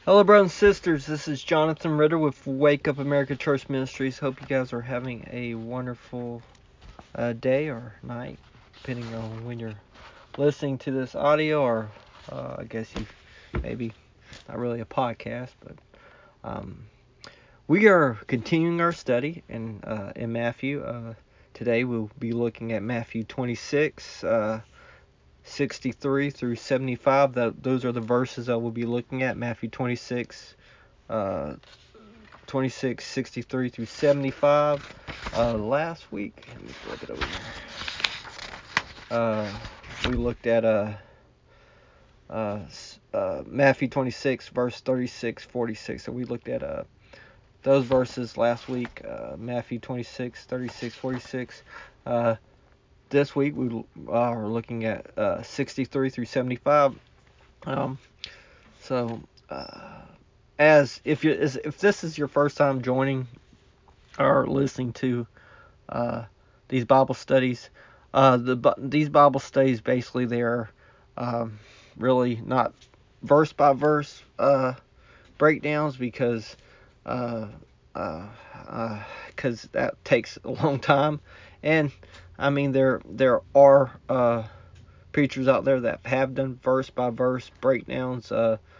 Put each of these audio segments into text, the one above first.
Hello, brothers and sisters. This is Jonathan Ritter with Wake Up America Church Ministries. Hope you guys are having a wonderful day or night, depending on when you're listening to this audio, or I guess you maybe not really a podcast, but we are continuing our study in Matthew. Today we'll be looking at Matthew 26. 63 through 75. Those are the verses I will be looking at. Matthew 26, 63 through 75. Last week, let me flip it over here. We looked at Matthew 26, verse 36, 46. So we looked at those verses last week. Matthew 26, 36, 46. This week we are looking at 63 through 75. If this is your first time joining or listening to these Bible studies, these Bible studies basically they're really not verse by verse breakdowns because that takes a long time, and I mean there are preachers out there that have done verse by verse breakdowns,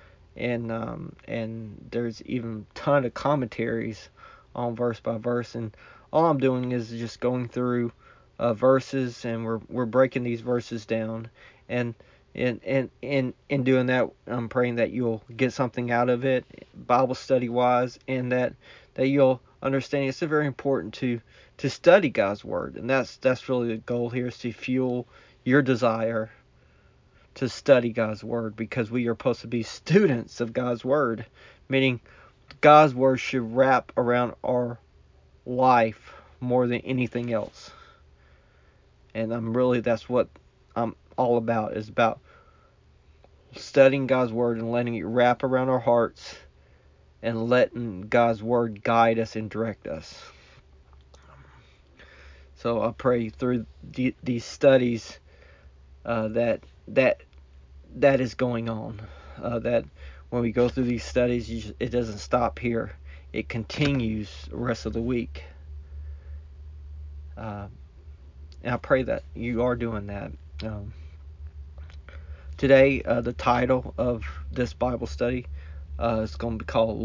and there's even a ton of commentaries on verse by verse, and all I'm doing is just going through verses, and we're breaking these verses down, and in doing that, I'm praying that you'll get something out of it, Bible study wise, and that you'll understand it's very important to study God's word, and that's really the goal here, is to fuel your desire to study God's word, because we are supposed to be students of God's word, meaning God's word should wrap around our life more than anything else. And that's what I'm all about, is about studying God's word and letting it wrap around our hearts and letting God's word guide us and direct us. So I pray through these studies that is going on, that when we go through these studies, it doesn't stop here. It continues the rest of the week. And I pray that you are doing that. Today, the title of this Bible study is going to be called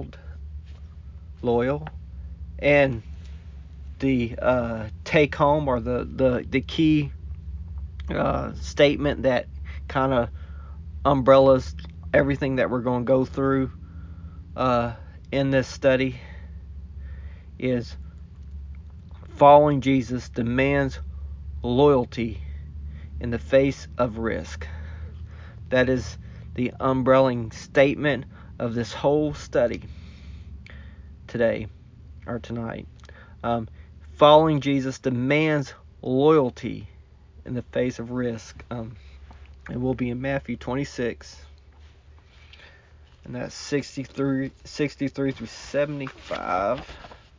Loyal. And the take home, or the key statement that kind of umbrellas everything that we're going to go through in this study, is following Jesus demands loyalty in the face of risk. That is the umbrelling statement of this whole study today, or tonight. Following Jesus demands loyalty in the face of risk. It will be in Matthew 26, and that's 63 through 75.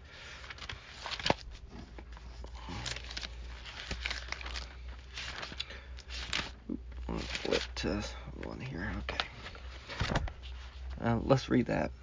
Let's flip to one here. Okay. Let's read that.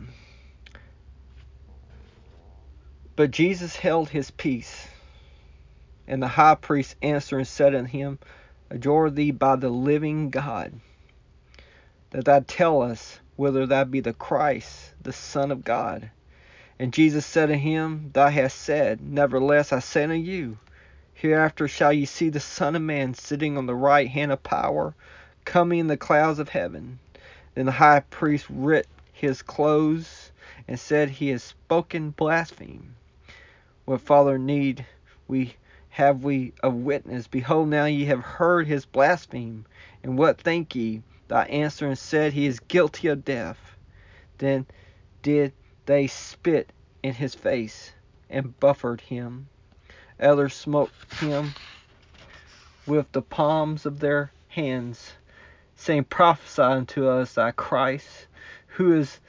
But Jesus held his peace, and the high priest answered and said unto him, Adjure thee by the living God, that thou tell us whether thou be the Christ, the Son of God. And Jesus said unto him, Thou hast said, nevertheless I say unto you, hereafter shall ye see the Son of Man sitting on the right hand of power, coming in the clouds of heaven. Then the high priest rent his clothes, and said, He has spoken blasphemy. What further need have we of witness? Behold, now ye have heard his blasphemy. And what think ye? Thou answered and said, He is guilty of death. Then did they spit in his face, and buffeted him. Others smote him with the palms of their hands, saying, Prophesy unto us, thy Christ. Who is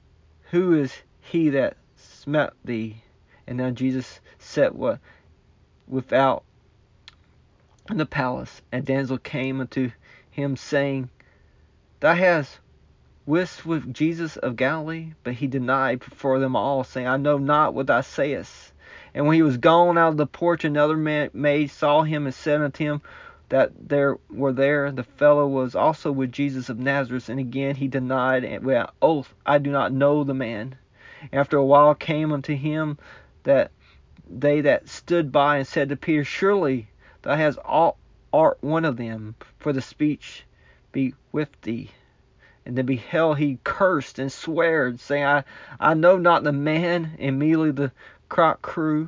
he that smote thee? And now Jesus sat without in the palace, and damsel came unto him, saying, Thou hast wist with Jesus of Galilee? But he denied before them all, saying, I know not what thou sayest. And when he was gone out of the porch, another maid saw him and said unto him that the fellow was also with Jesus of Nazareth. And again he denied with oath, I do not know the man. After a while came unto him that they that stood by, and said to Peter, Surely thou art one of them, for the speech be with thee. And then beheld he cursed and sweared, saying, I know not the man. Immediately the cock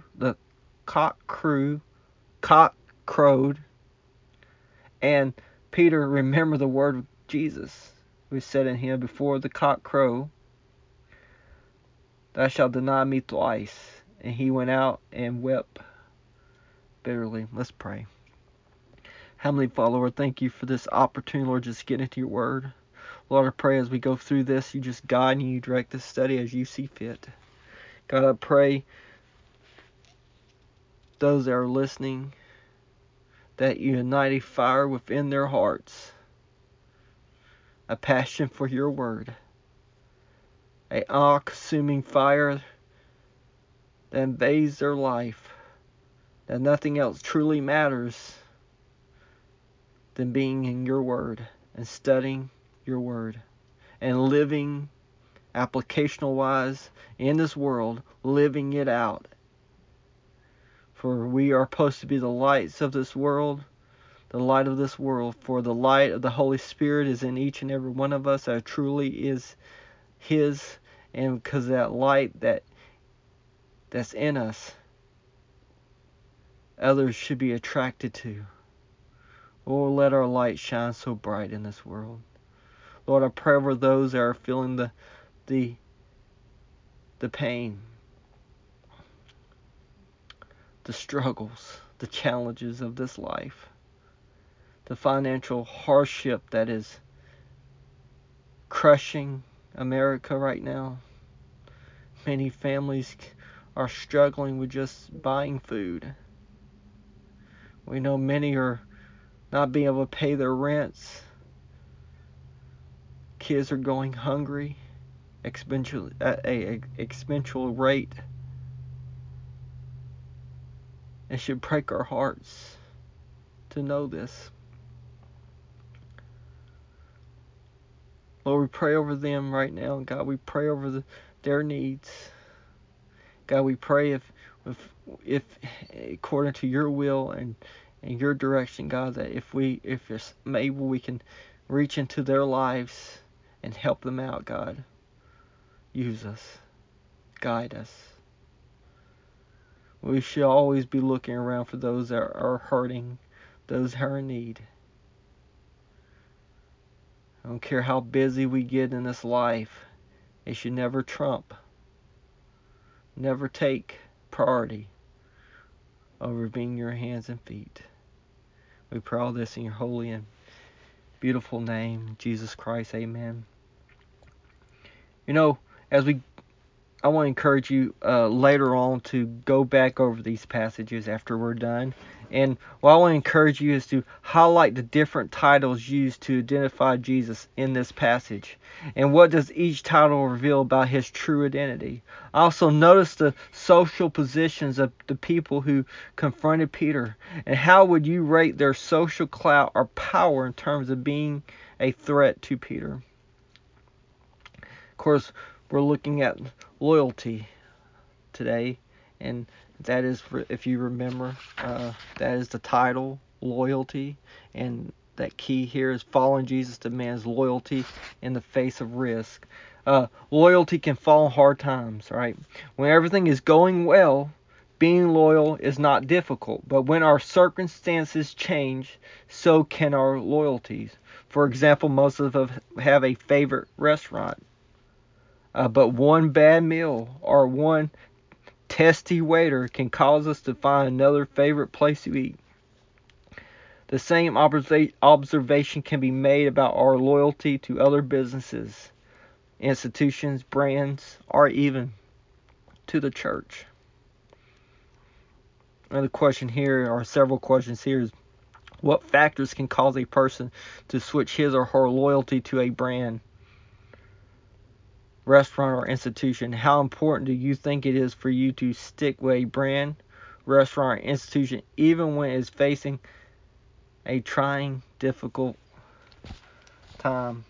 crowed, and Peter remembered the word of Jesus, who said in him, Before the cock crow, thou shalt deny me twice. And he went out and wept bitterly. Let's pray. Heavenly Father, Lord, thank you for this opportunity, Lord, just get into your word. Lord, I pray as we go through this, you just guide and you direct this study as you see fit. God, I pray those that are listening, that you ignite a fire within their hearts, a passion for your word, an all-consuming fire that invades their life, that nothing else truly matters than being in your word and studying your word and living applicational wise in this world, living it out. For we are supposed to be the lights of this world, the light of this world. For the light of the Holy Spirit is in each and every one of us, that truly is His, and because that light that's in us, others should be attracted to. Oh, let our light shine so bright in this world. Lord, I pray for those that are feeling the pain, the struggles, the challenges of this life, the financial hardship that is crushing America right now. Many families are struggling with just buying food. We know many are not being able to pay their rents. Kids are going hungry at an exponential rate. It should break our hearts to know this. Lord, we pray over them right now. God, we pray over their needs. God, we pray if according to your will and your direction, God, that if it's able, we can reach into their lives and help them out, God. Use us. Guide us. We should always be looking around for those that are hurting, those that are in need. I don't care how busy we get in this life, it should never trump, never take priority over being your hands and feet. We pray all this in your holy and beautiful name, Jesus Christ. Amen. You know, I want to encourage you later on to go back over these passages after we're done. And what I want to encourage you is to highlight the different titles used to identify Jesus in this passage. And what does each title reveal about his true identity? Also, notice the social positions of the people who confronted Peter. And how would you rate their social clout or power in terms of being a threat to Peter? Of course, we're looking at loyalty today, and that is, if you remember, that is the title, loyalty, and that key here is following Jesus demands loyalty in the face of risk. Loyalty can fall in hard times, right? When everything is going well, being loyal is not difficult, but when our circumstances change, so can our loyalties. For example, most of us have a favorite restaurant. But one bad meal or one testy waiter can cause us to find another favorite place to eat. The same observation can be made about our loyalty to other businesses, institutions, brands, or even to the church. Another question here, or several questions here, is what factors can cause a person to switch his or her loyalty to a brand? restaurant or institution, how important do you think it is for you to stick with a brand, restaurant, or institution even when it's facing a trying, difficult time?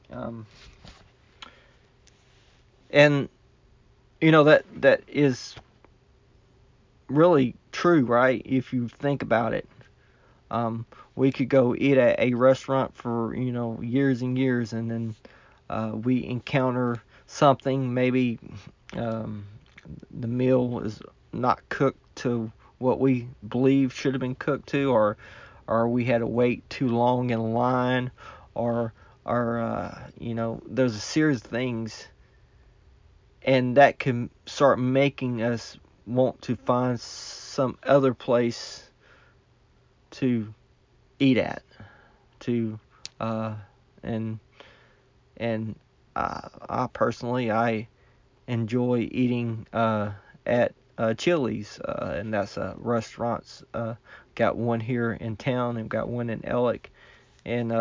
And that is really true, right? If you think about it, we could go eat at a restaurant for years and years, and then we encounter something. Maybe the meal is not cooked to what we believe should have been cooked to, or we had to wait too long in line, or there's a series of things, and that can start making us want to find some other place to eat at, to and I personally I enjoy eating at Chili's, and that's restaurants. Got one here in town and got one in Ellick, and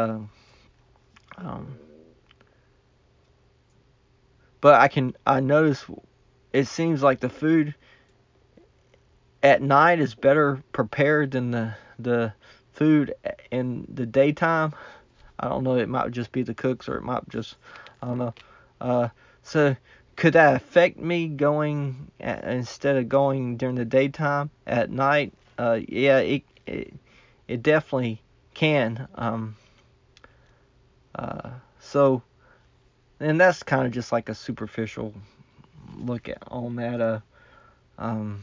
but I notice it seems like the food at night is better prepared than the food in the daytime. I don't know. It might just be the cooks, or it might just, I don't know. So could that affect me going instead of going during the daytime at night? Yeah, it definitely can. So, and that's kind of just like a superficial look at on that. Um,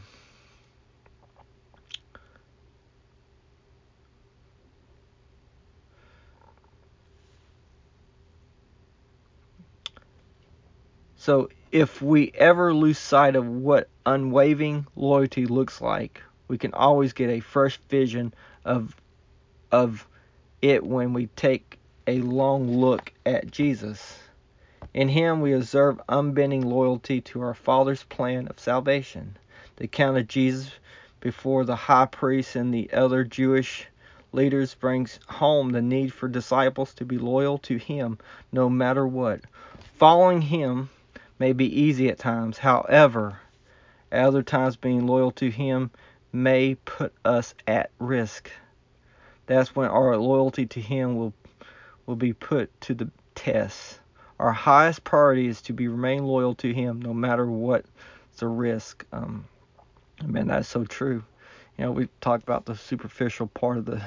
So if we ever lose sight of what unwavering loyalty looks like, we can always get a fresh vision of it when we take a long look at Jesus. In him we observe unbending loyalty to our Father's plan of salvation. The account of Jesus before the high priest and the other Jewish leaders brings home the need for disciples to be loyal to him no matter what. Following him may be easy at times. However, at other times being loyal to him may put us at risk. That's when our loyalty to him will be put to the test. Our highest priority is to remain loyal to him no matter what the risk. Man, that's so true. We talked about the superficial part of the,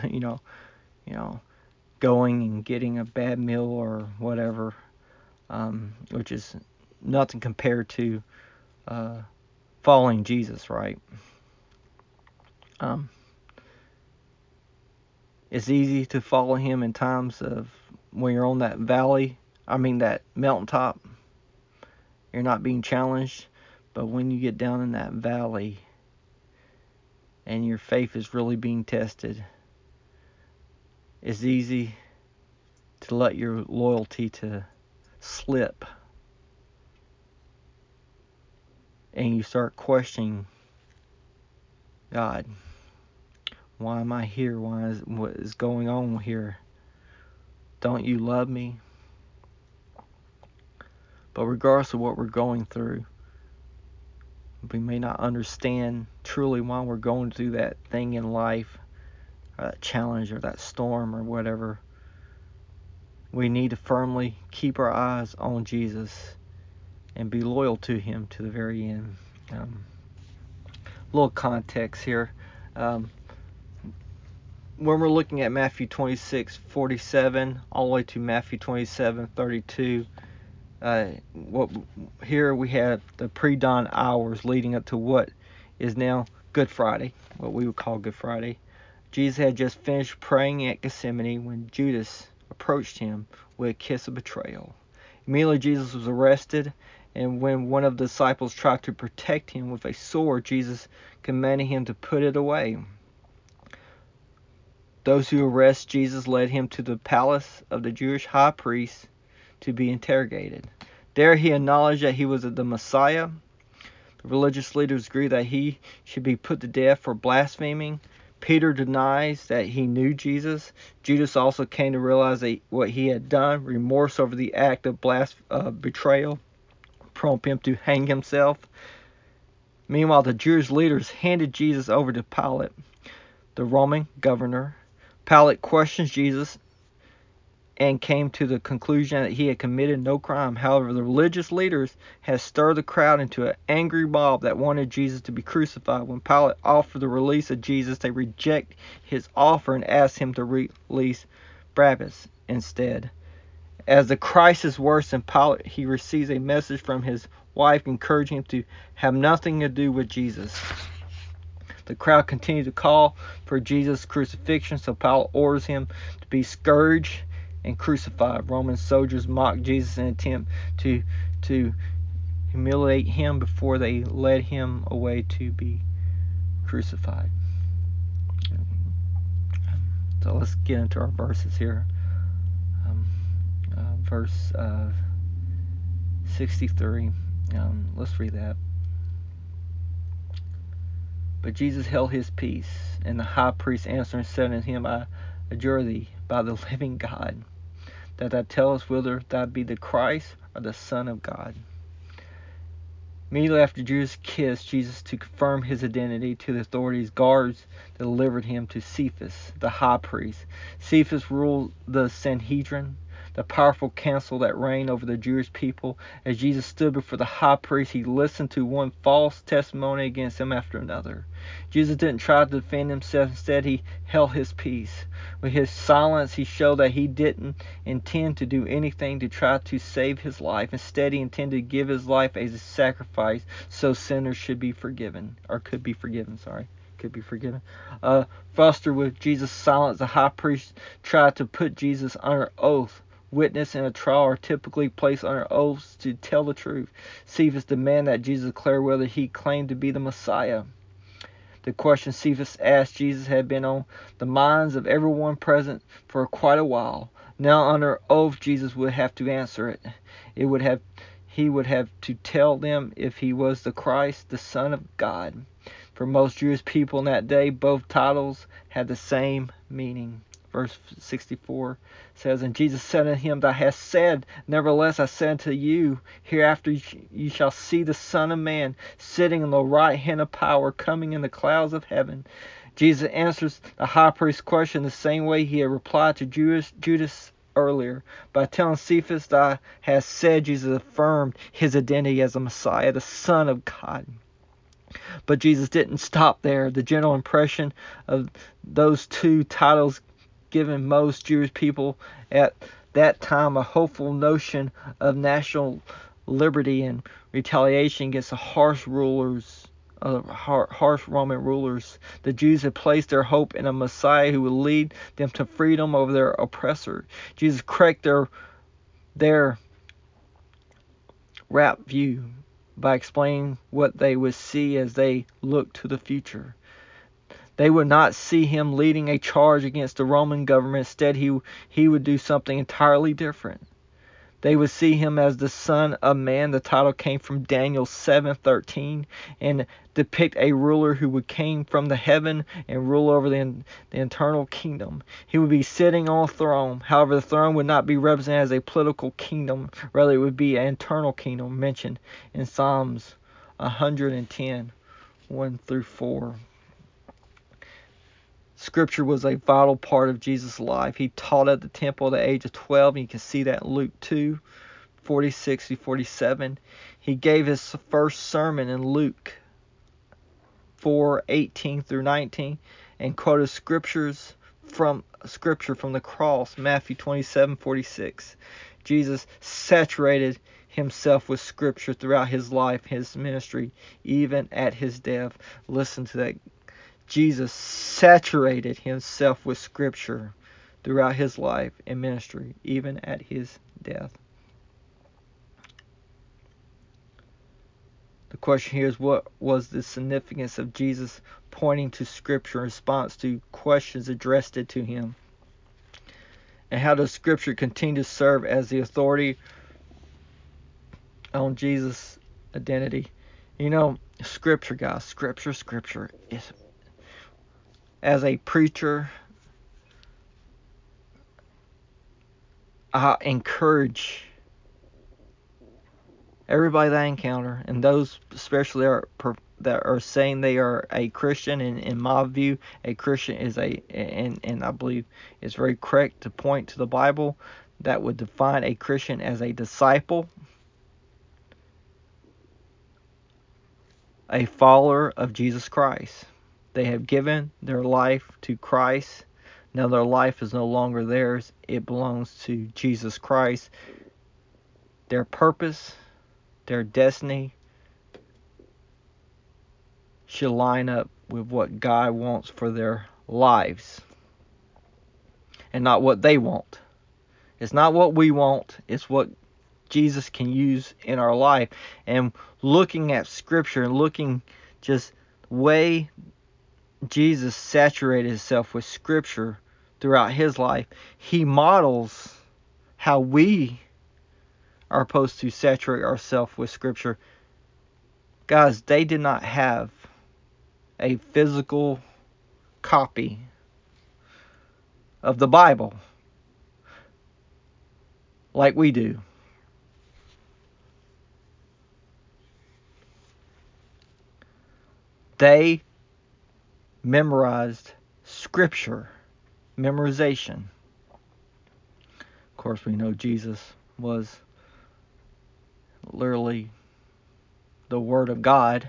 going and getting a bad meal or whatever, which is nothing compared to following Jesus, right? It's easy to follow him in times of when you're on that that mountaintop, you're not being challenged. But when you get down in that valley and your faith is really being tested, it's easy to let your loyalty to slip, and you start questioning God. Why am I here? What is going on here? Don't you love me? But regardless of what we're going through, we may not understand truly why we're going through that thing in life, or that challenge, or that storm, or whatever. We need to firmly keep our eyes on Jesus and be loyal to him to the very end. Little context here. When we're looking at Matthew 26:47 all the way to Matthew 27:32, here we have the pre-dawn hours leading up to what is now Good Friday, what we would call Good Friday. Jesus had just finished praying at Gethsemane when Judas approached him with a kiss of betrayal. Immediately Jesus was arrested, and when one of the disciples tried to protect him with a sword, Jesus commanded him to put it away. Those who arrested Jesus led him to the palace of the Jewish high priest to be interrogated. There he acknowledged that he was the Messiah. The religious leaders agreed that he should be put to death for blaspheming. Peter denies that he knew Jesus. Judas also came to realize what he had done, remorse over the act of betrayal. prompt him to hang himself. Meanwhile, the Jewish leaders handed Jesus over to Pilate, the Roman governor. Pilate questions Jesus and came to the conclusion that he had committed no crime. However, the religious leaders had stirred the crowd into an angry mob that wanted Jesus to be crucified. When Pilate offered the release of Jesus, they reject his offer and asked him to release Barabbas instead. As the crisis worsened, Pilate, he receives a message from his wife encouraging him to have nothing to do with Jesus. The crowd continued to call for Jesus' crucifixion, so Pilate orders him to be scourged and crucified. Roman soldiers mocked Jesus in an attempt to humiliate him before they led him away to be crucified. So let's get into our verses here. Verse 63. Let's read that. But Jesus held his peace, and the high priest answering said unto him, I adjure thee by the living God, that thou tell us whether thou be the Christ or the Son of God. Immediately after Judas kissed Jesus to confirm his identity to the authorities, guards delivered him to Cephas, the high priest. Cephas ruled the Sanhedrin, the powerful council that reigned over the Jewish people. As Jesus stood before the high priest, he listened to one false testimony against him after another. Jesus didn't try to defend himself. Instead, he held his peace. With his silence, he showed that he didn't intend to do anything to try to save his life. Instead, he intended to give his life as a sacrifice so sinners should be forgiven, or could be forgiven, Frustrated with Jesus' silence, the high priest tried to put Jesus under oath. Witness in a trial are typically placed under oaths to tell the truth. Cephas demanded that Jesus declare whether he claimed to be the Messiah. The question Cephas asked Jesus had been on the minds of everyone present for quite a while. Now under oath, Jesus would have to answer it. He would have to tell them if he was the Christ, the Son of God. For most Jewish people in that day, both titles had the same meaning. Verse 64 says, And Jesus said unto him, Thou hast said, nevertheless I say unto you, hereafter you shall see the Son of Man sitting on the right hand of power, coming in the clouds of heaven. Jesus answers the high priest's question the same way he had replied to Judas earlier. By telling Cephas, Thou hast said, Jesus affirmed his identity as the Messiah, the Son of God. But Jesus didn't stop there. The general impression of those two titles given most Jewish people at that time a hopeful notion of national liberty and retaliation against the harsh Roman rulers. The Jews had placed their hope in a Messiah who would lead them to freedom over their oppressor. Jesus corrected their rapt view by explaining what they would see as they looked to the future. They would not see him leading a charge against the Roman government. Instead, he would do something entirely different. They would see him as the Son of Man. The title came from Daniel 7:13 and depict a ruler who would came from the heaven and rule over the eternal kingdom. He would be sitting on a throne. However, the throne would not be represented as a political kingdom. Rather, it would be an eternal kingdom mentioned in Psalms 110, 1-4. Scripture was a vital part of Jesus' life. He taught at the temple at the age of 12. And you can see that in Luke 2:46-47. He gave his first sermon in Luke 4:18-19 and quoted scripture from the cross, Matthew 27:46. Jesus saturated himself with scripture throughout his life, his ministry, even at his death. Listen to that. Jesus saturated himself with scripture throughout his life and ministry, even at his death. The question here is, what was the significance of Jesus pointing to scripture in response to questions addressed to him? And how does scripture continue to serve as the authority on Jesus' identity? Scripture, guys, scripture is, as a preacher, I encourage Everybody that I encounter, and those especially that are saying they are a Christian, and in my view, a Christian is and I believe it's very correct to point to the Bible that would define a Christian as a disciple, a follower of Jesus Christ. They have given their life to Christ. Now their life is no longer theirs. It belongs to Jesus Christ. Their purpose, their destiny should line up with what God wants for their lives and not what they want. It's not what we want. It's what Jesus can use in our life. And looking at Scripture and looking just the way Jesus saturated himself with Scripture throughout his life, he models how we are supposed to saturate ourselves with Scripture. Guys, they did not have a physical copy of the Bible like we do. They memorized Scripture, memorization. Of course, we know Jesus was literally the Word of God,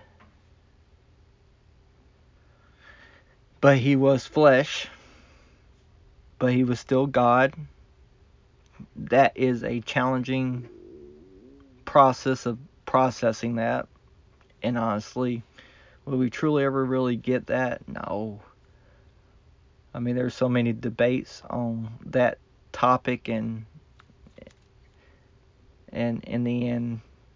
but he was flesh, but he was still God. That is a challenging process of processing that, and honestly, will we truly ever really get that? No. I mean, there's so many debates on that topic, and in the end,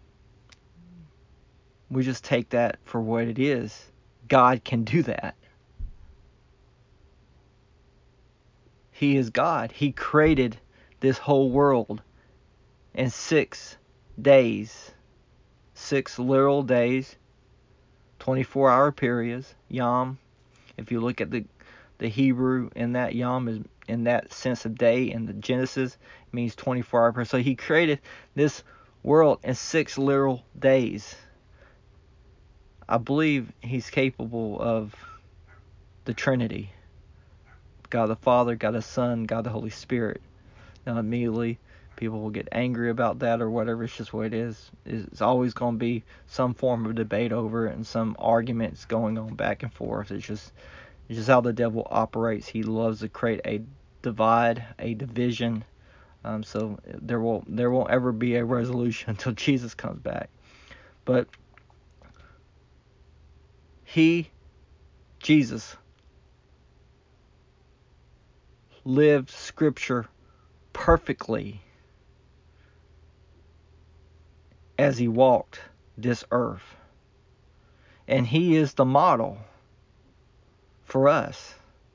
we just take that for what it is. God can do that. He is God. He created this whole world in 6 days. 6 literal days, 24-hour periods, yom. If you look at the Hebrew in that yom is in that sense of day in the Genesis, it means 24 hours. So he created this world in 6 literal days. I believe he's capable of the Trinity. God the Father, God the Son, God the Holy Spirit. Now immediately people will get angry about that or whatever. It's just what it is. It's always going to be some form of debate over it and some arguments going on back and forth. It's just how the devil operates. He loves to create a divide, a division. So there won't ever be a resolution until Jesus comes back. But Jesus, lived Scripture perfectly as he walked this earth. And he is the model for us.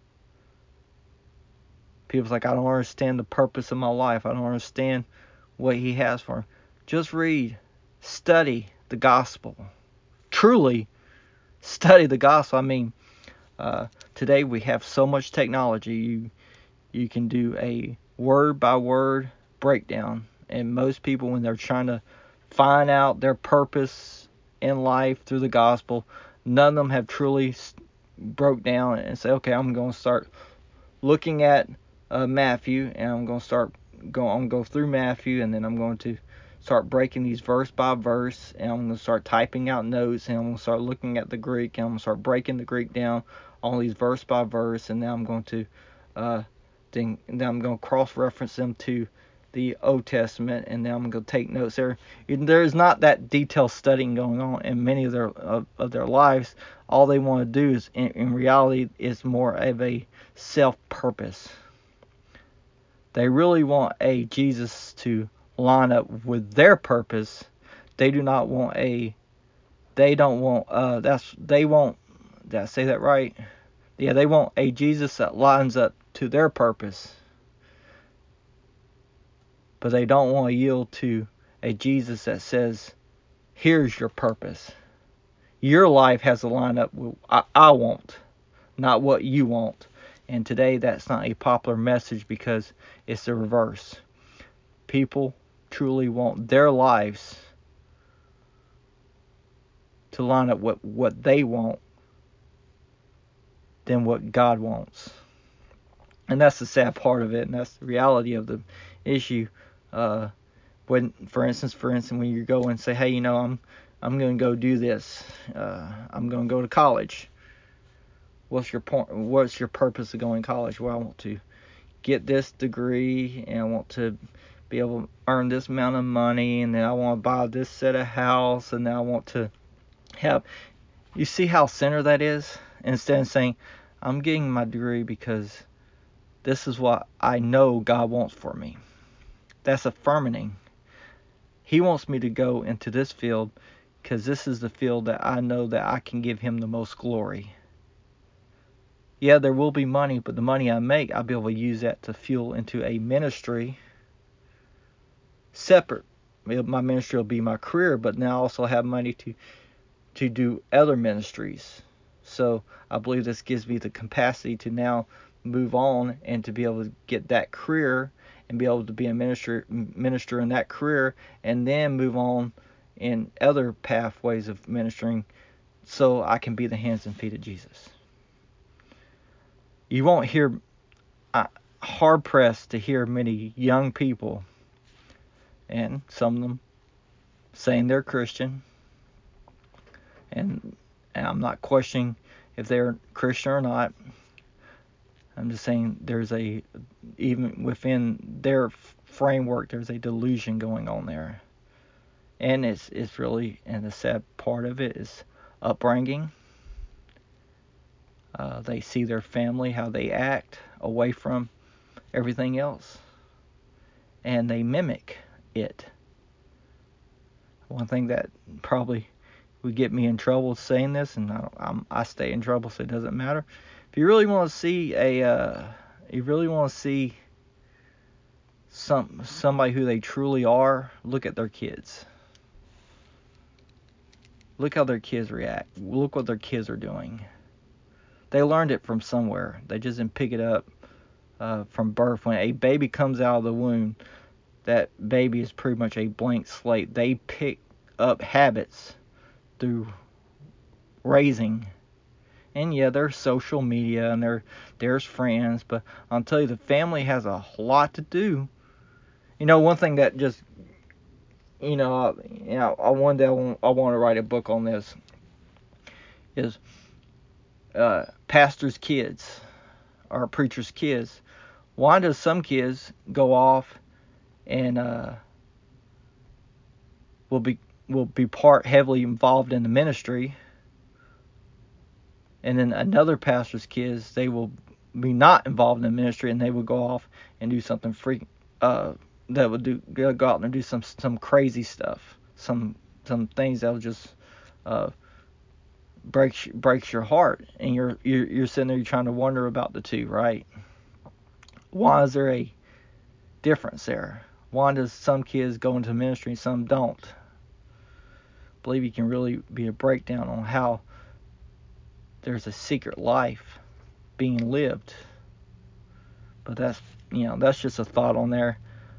People's like, I don't understand the purpose of my life. I don't understand what he has for me. Just read, study the gospel. Truly study the gospel. I mean, today we have so much technology. You can do a word by word breakdown. And most people, when they're trying to find out their purpose in life through the gospel, none of them have truly broke down and say, okay, I'm going to start looking at Matthew, and I'm going to go through Matthew, and then I'm going to start breaking these verse by verse, and I'm going to start typing out notes, and I'm going to start looking at the Greek, and I'm going to start breaking the Greek down on these verse by verse, and then I'm going to then I'm going to cross-reference them to the Old Testament, and then I'm going to take notes there. There's not that detailed studying going on in many of their lives. All they want to do is, in reality, is more of a self-purpose. They really want a Jesus to line up with their purpose. They do not want did I say that right? Yeah, they want a Jesus that lines up to their purpose. But they don't want to yield to a Jesus that says, here's your purpose. Your life has to line up with what I want, not what you want. And today that's not a popular message because it's the reverse. People truly want their lives to line up what they want than what God wants. And that's the sad part of it, and that's the reality of the issue. When, for instance, when you go and say, hey, I'm going to go do this. I'm going to go to college. What's your point? What's your purpose of going to college? Well, I want to get this degree, and I want to be able to earn this amount of money, and then I want to buy this set of house, and then I want to have. You see how centered that is? Instead of saying, I'm getting my degree because this is what I know God wants for me. That's affirming. He wants me to go into this field because this is the field that I know that I can give Him the most glory. Yeah, there will be money, but the money I make, I'll be able to use that to fuel into a ministry separate. My ministry will be my career, but now I also have money to do other ministries. So I believe this gives me the capacity to now move on and to be able to get that career and be able to be a minister in that career, and then move on in other pathways of ministering so I can be the hands and feet of Jesus. You won't hear, hard pressed to hear many young people, and some of them saying they're Christian, and I'm not questioning if they're Christian or not. I'm just saying even within their framework, there's a delusion going on there. And it's really, and the sad part of it is upbringing. They see their family, how they act, away from everything else. And they mimic it. One thing that probably would get me in trouble saying this, and I stay in trouble, so it doesn't matter. If you really want to see somebody who they truly are, look at their kids. Look how their kids react. Look what their kids are doing. They learned it from somewhere. They just didn't pick it up from birth. When a baby comes out of the womb, that baby is pretty much a blank slate. They pick up habits through raising. And yeah, there's social media and there's friends, but I'll tell you, the family has a lot to do. One thing that just, one day I want to write a book on this is pastors' kids or preachers' kids. Why does some kids go off and will be heavily involved in the ministry, and then another pastor's kids, they will be not involved in the ministry, and they will go off and do something that would go out and do some crazy stuff, some things that will just breaks your heart, and you're sitting there, you're trying to wonder about the two, right? Why is there a difference there? Why does some kids go into ministry and some don't? I believe you can really be a breakdown on how there's a secret life being lived. But that's just a thought on there.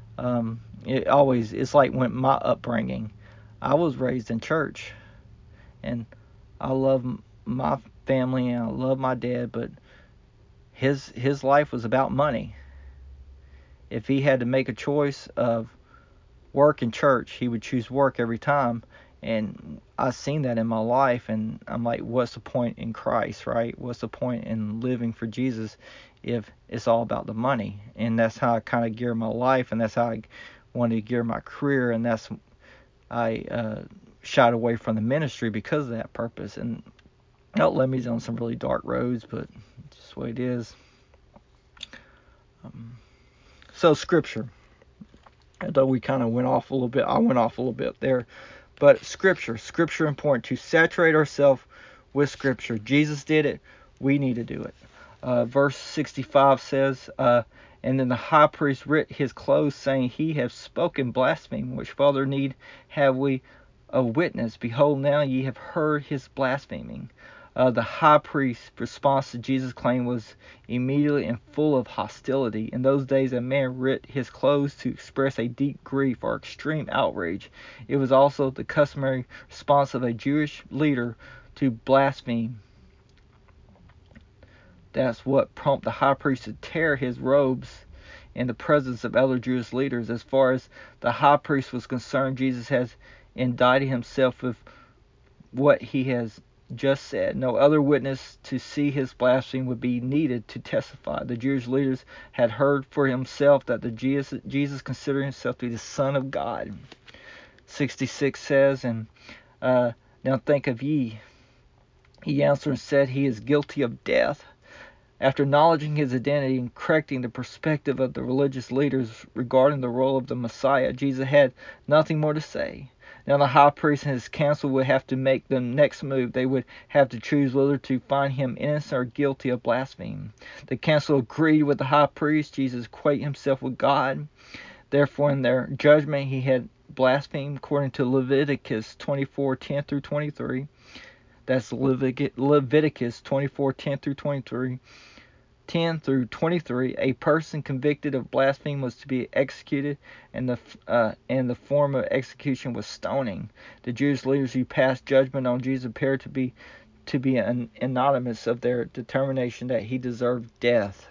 It's like when my upbringing, I was raised in church, and I love my family and I love my dad, but his life was about money. If he had to make a choice of work and church, he would choose work every time. And I've seen that in my life, and I'm like, what's the point in Christ, right? What's the point in living for Jesus if it's all about the money? And that's how I kind of gear my life, and that's how I wanted to gear my career, and that's I shied away from the ministry because of that purpose. And that led me on some really dark roads, but it's just the way it is. So Scripture. Although we kind of went off a little bit, I went off a little bit there. But Scripture important to saturate ourselves with Scripture. Jesus did it. We need to do it. Verse 65 says, and then the high priest rent his clothes, saying, He hath spoken blasphemy. Which further need have we a witness? Behold, now ye have heard his blaspheming. The high priest's response to Jesus' claim was immediately and full of hostility. In those days, a man rent his clothes to express a deep grief or extreme outrage. It was also the customary response of a Jewish leader to blaspheme. That's what prompted the high priest to tear his robes in the presence of other Jewish leaders. As far as the high priest was concerned, Jesus has indicted himself with what he has just said. No other witness to see his blasphemy would be needed to testify. The Jewish leaders had heard for himself that Jesus considered himself to be the Son of God. 66 says, and now think of ye. He answered and said, he is guilty of death. After acknowledging his identity and correcting the perspective of the religious leaders regarding the role of the Messiah, Jesus had nothing more to say. Now the high priest and his council would have to make the next move. They would have to choose whether to find him innocent or guilty of blasphemy. The council agreed with the high priest. Jesus equated himself with God. Therefore, in their judgment, he had blasphemed according to Leviticus 24:10 through 23. That's Leviticus 24:10 through 23. 10 through 23, a person convicted of blasphemy was to be executed, and the form of execution was stoning. The Jewish leaders who passed judgment on Jesus appeared to be anonymous of their determination that he deserved death.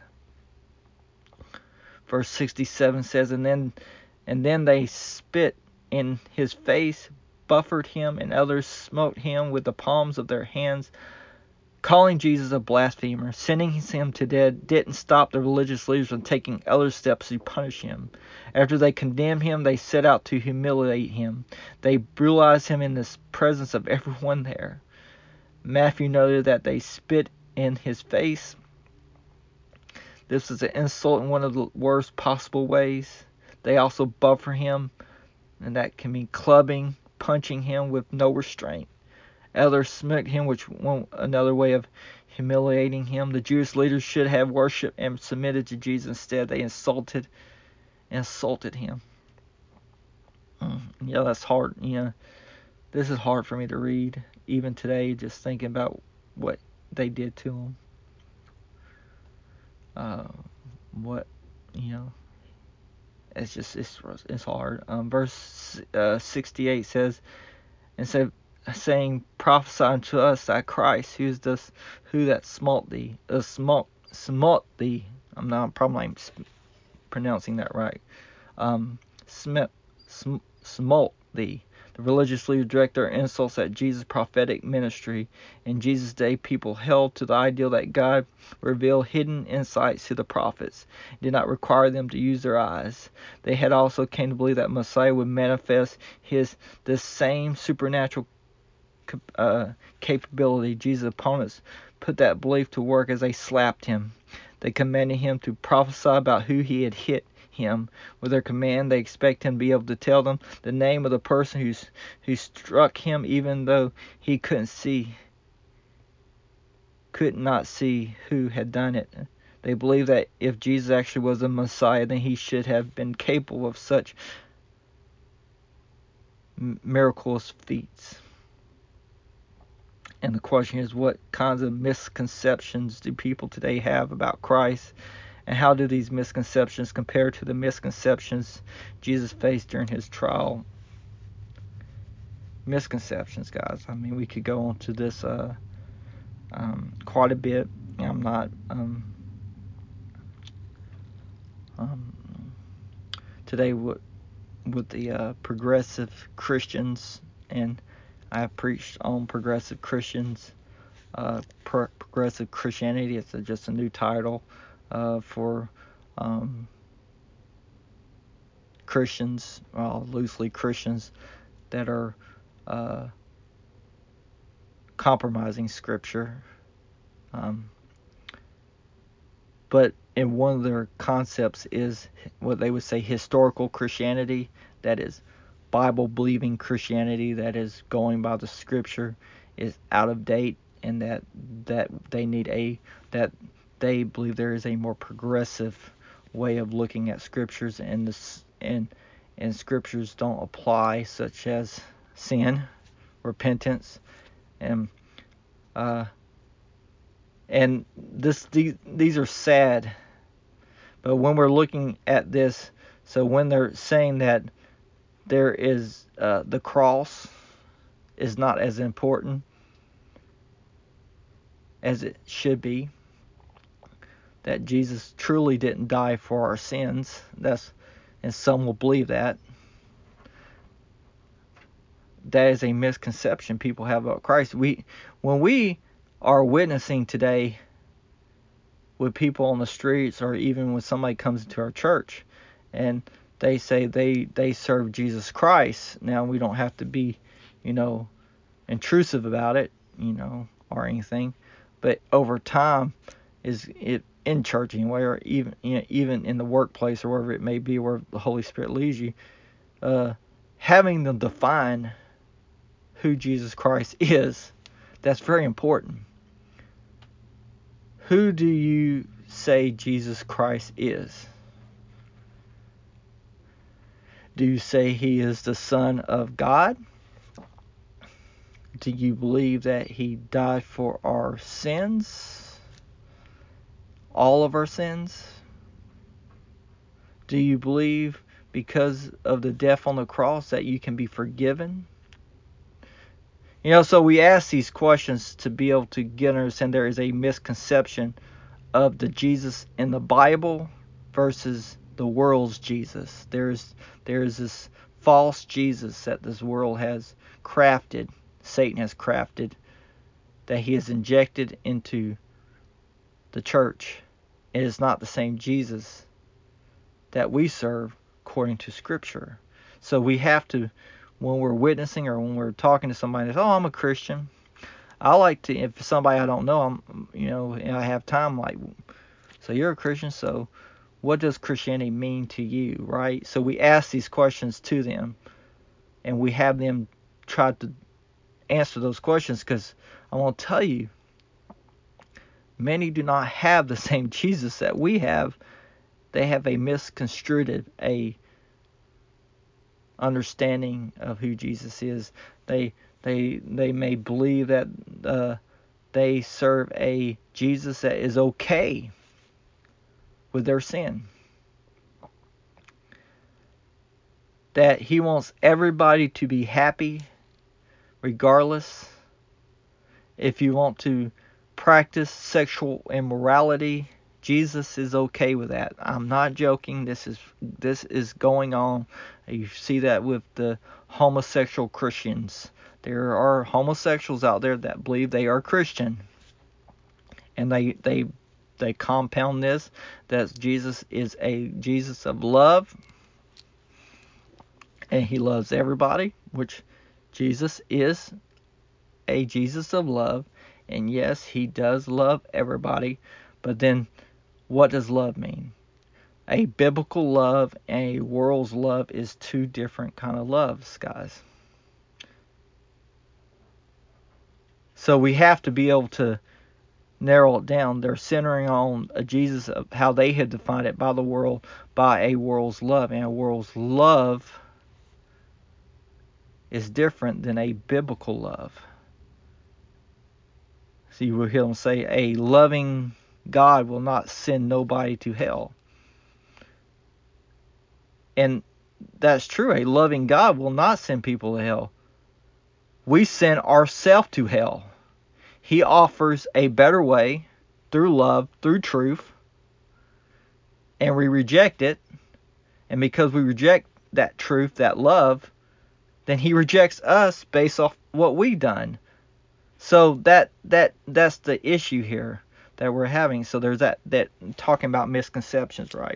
Verse 67 says, and then they spit in his face, buffeted him, and others smote him with the palms of their hands, calling Jesus a blasphemer. Sending him to death didn't stop the religious leaders from taking other steps to punish him. After they condemned him, they set out to humiliate him. They brutalized him in the presence of everyone there. Matthew noted that they spit in his face. This was an insult in one of the worst possible ways. They also buffeted him, and that can mean clubbing, punching him with no restraint. Others smote him, which was another way of humiliating him. The Jewish leaders should have worshipped and submitted to Jesus. Instead, they insulted him. Yeah, that's hard. This is hard for me to read, even today, just thinking about what they did to him. It's hard. Verse 68 says, instead of saying, prophesy unto us that Christ, who that smote thee, smote thee. I'm not probably pronouncing that right. Smote thee. The religious leaders direct their insults at Jesus' prophetic ministry. In Jesus' day, people held to the ideal that God revealed hidden insights to the prophets. It did not require them to use their eyes. They had also came to believe that Messiah would manifest the same supernatural capability. Jesus' opponents put that belief to work as they slapped him. They commanded him to prophesy about who he had hit him. With their command, they expect him to be able to tell them the name of the person who struck him, even though he could not see who had done it. They believed that if Jesus actually was the Messiah, then he should have been capable of such miraculous feats. And the question is, what kinds of misconceptions do people today have about Christ? And how do these misconceptions compare to the misconceptions Jesus faced during his trial? Misconceptions, guys. I mean, we could go on to this quite a bit. I'm not today with the progressive Christians, and I have preached on progressive Christians, progressive Christianity. It's just a new title for Christians, loosely Christians that are compromising Scripture. But in one of their concepts is what they would say historical Christianity, that is Bible-believing Christianity, that is going by the Scripture, is out of date, and that they believe there is a more progressive way of looking at Scriptures, and Scriptures don't apply, such as sin, repentance, and And these are sad. But when we're looking at this, so when they're saying that there is the cross is not as important as it should be, that Jesus truly didn't die for our sins. And some will believe that. That is a misconception people have about Christ. When we are witnessing today with people on the streets, or even when somebody comes into our church and they say they serve Jesus Christ, now we don't have to be, intrusive about it, or anything. But over time, is it in church anyway, or even in the workplace or wherever it may be, where the Holy Spirit leads you, having them define who Jesus Christ is, that's very important. Who do you say Jesus Christ is? Do you say he is the Son of God? Do you believe that he died for our sins? All of our sins? Do you believe because of the death on the cross that you can be forgiven? So we ask these questions to be able to get understand there is a misconception of the Jesus in the Bible versus the world's Jesus. There is this false Jesus that this world has crafted, Satan has crafted, that he has injected into the church. It is not the same Jesus that we serve according to Scripture. So we have to, when we're witnessing or when we're talking to somebody that's, I'm a Christian, I like to, if somebody I don't know, and I have time, like, so you're a Christian, so what does Christianity mean to you, right? So we ask these questions to them, and we have them try to answer those questions, because I want to tell you, many do not have the same Jesus that we have. They have a misconstrued understanding of who Jesus is. They may believe that they serve a Jesus that is okay with their sin, that he wants everybody to be happy regardless. If you want to practice sexual immorality, Jesus is okay with that. I'm not joking. This is going on. You see that with the homosexual Christians. There are homosexuals out there that believe they are Christian, and they compound this, that Jesus is a Jesus of love, and he loves everybody, which Jesus is a Jesus of love, and yes, he does love everybody. But then, what does love mean? A biblical love and a world's love is two different kind of loves, guys. So we have to be able to narrow it down. They're centering on a Jesus of how they had defined it by the world, by a world's love. And a world's love is different than a biblical love. So you will hear them say, a loving God will not send nobody to hell. And that's true. A loving God will not send people to hell. We send ourselves to hell. He offers a better way through love, through truth, and we reject it. And because we reject that truth, that love, then he rejects us based off what we've done. So that's the issue here that we're having. So there's that talking about misconceptions, right?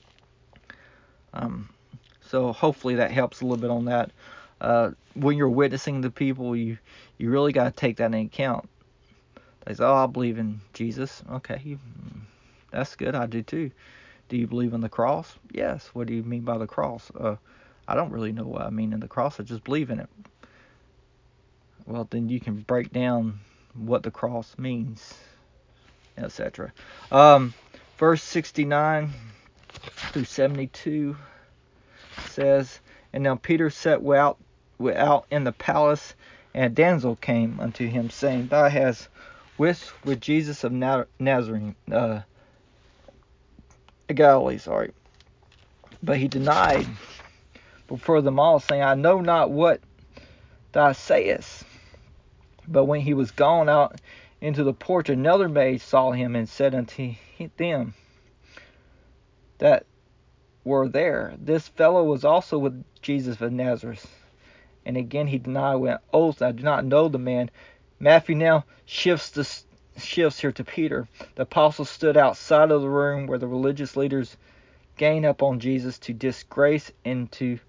So hopefully that helps a little bit on that. When you're witnessing to people, you really got to take that into account. They say, I believe in Jesus. Okay, that's good. I do too. Do you believe in the cross? Yes. What do you mean by the cross? I don't really know what I mean in the cross. I just believe in it. Well, then you can break down what the cross means, etc. Verse 69 through 72 says, And now Peter sat without in the palace, and a damsel came unto him, saying, Thou hast with Jesus of Nazareth, Galilee, But he denied before them all, saying, I know not what thou sayest. But when he was gone out into the porch, another maid saw him, and said unto them that were there, This fellow was also with Jesus of Nazareth. And again he denied with oath, I do not know the man. Matthew now shifts here to Peter. The apostles stood outside of the room where the religious leaders gained up on Jesus to disgrace and to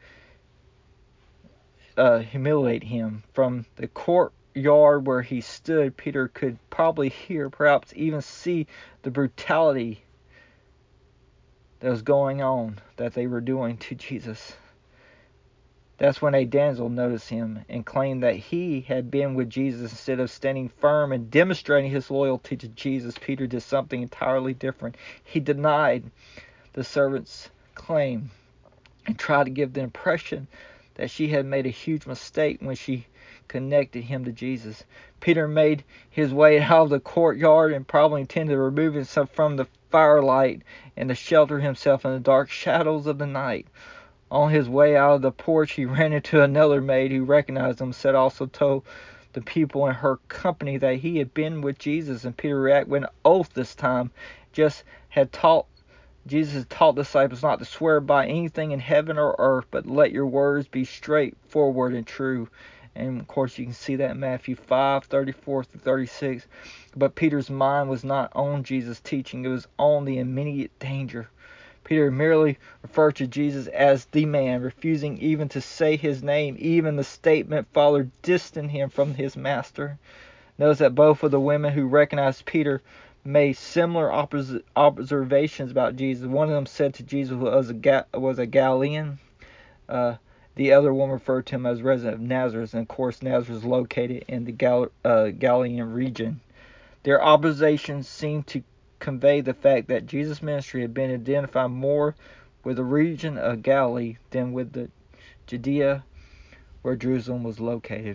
humiliate him. From the courtyard where he stood, Peter could probably hear, perhaps even see, the brutality that was going on, that they were doing to Jesus. That's when a damsel noticed him and claimed that he had been with Jesus. Instead of standing firm and demonstrating his loyalty to Jesus, Peter did something entirely different. He denied the servant's claim and tried to give the impression that she had made a huge mistake when she connected him to Jesus. Peter made his way out of the courtyard and probably intended to remove himself from the firelight and to shelter himself in the dark shadows of the night. On his way out of the porch, he ran into another maid who recognized him, also told the people in her company that he had been with Jesus, and Peter reacted with an oath this time. Jesus had taught disciples not to swear by anything in heaven or earth, but let your words be straightforward and true. And of course you can see that in Matthew 5:34-36. But Peter's mind was not on Jesus' teaching, it was on the immediate danger. Peter merely referred to Jesus as the man, refusing even to say his name. Even the statement followed distanced him from his master. Notice that both of the women who recognized Peter made similar observations about Jesus. One of them said to Jesus was a Galilean. The other one referred to him as resident of Nazareth, and of course Nazareth is located in the Galilean region. Their observations seemed to convey the fact that Jesus' ministry had been identified more with the region of Galilee than with the Judea where Jerusalem was located.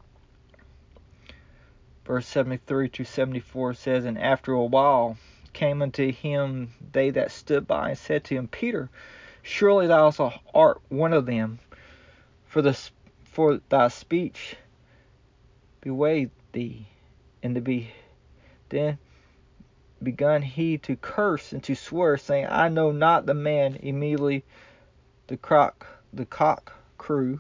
Verse 73-74 says, And after a while came unto him they that stood by, and said to him, Peter, surely thou also art one of them, for thy speech bewrayed thee. And then begun he to curse and to swear, saying, I know not the man. Immediately the cock crew.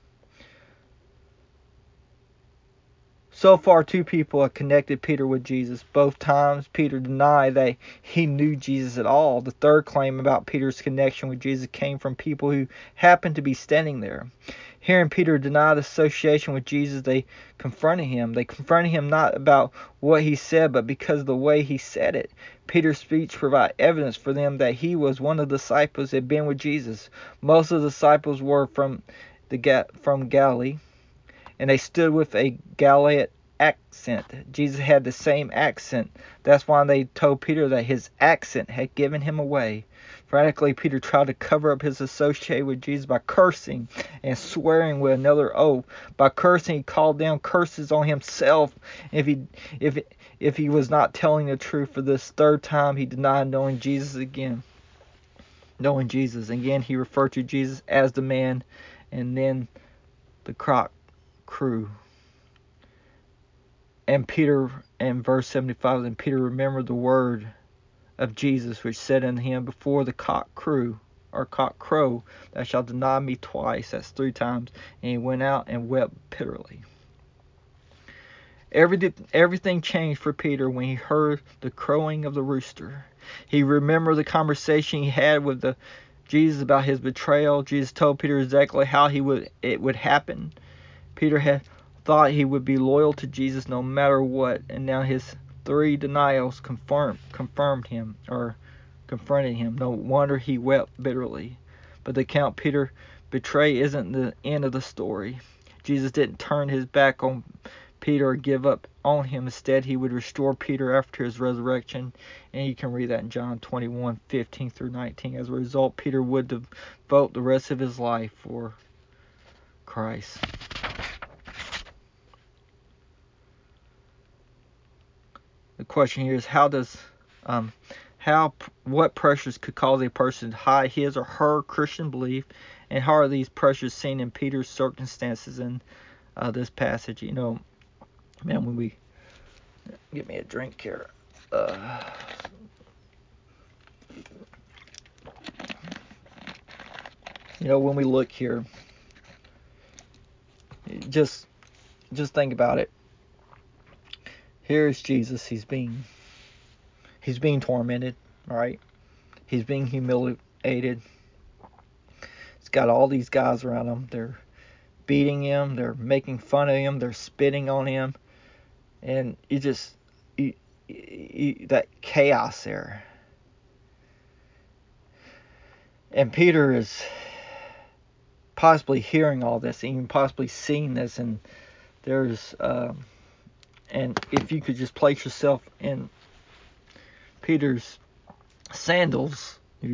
So far, two people have connected Peter with Jesus. Both times, Peter denied that he knew Jesus at all. The third claim about Peter's connection with Jesus came from people who happened to be standing there. Hearing Peter deny association with Jesus, they confronted him. They confronted him not about what he said, but because of the way he said it. Peter's speech provided evidence for them that he was one of the disciples that had been with Jesus. Most of the disciples were from Galilee, and they stood with a Galilean accent. Jesus had the same accent. That's why they told Peter that his accent had given him away. Frantically, Peter tried to cover up his association with Jesus by cursing and swearing with another oath. By cursing, he called down curses on himself if he was not telling the truth. For this third time, he denied knowing Jesus again. Again, he referred to Jesus as the man, and then the cock crew. And Peter, in verse 75, and Peter remembered the word of Jesus, which said unto him, Before the cock crow, thou shalt deny me twice. That's 3 times. And he went out and wept bitterly. Everything changed for Peter when he heard the crowing of the rooster. He remembered the conversation he had with Jesus about his betrayal. Jesus told Peter exactly how it would happen. Peter had thought he would be loyal to Jesus no matter what, and now his 3 denials confronted him. No wonder he wept bitterly. But the account Peter betrayed isn't the end of the story. Jesus didn't turn his back on Peter or give up on him. Instead, he would restore Peter after his resurrection, and you can read that in John 21:15-19. As a result, Peter would devote the rest of his life for Christ. question here is what pressures could cause a person to hide his or her Christian belief, and how are these pressures seen in Peter's circumstances in this passage? Man, when we get me a drink here. When we look here, just think about it. Here's Jesus. He's being tormented, right? He's being humiliated. He's got all these guys around him. They're beating him. They're making fun of him. They're spitting on him. And that chaos there. And Peter is possibly hearing all this, even possibly seeing this, and there's and if you could just place yourself in Peter's sandals,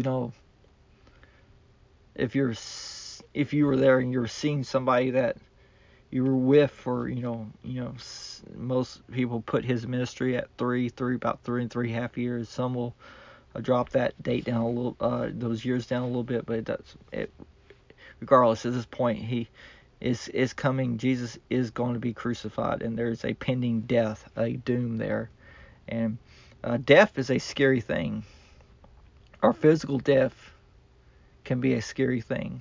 if you were there and you were seeing somebody that you were with, or most people put his ministry at about 3.5 years. Some will drop that date down a little, those years down a little bit, but regardless, at this point, he is coming. Jesus is going to be crucified, and there's a pending death, a doom there. And death is a scary thing. Our physical death can be a scary thing.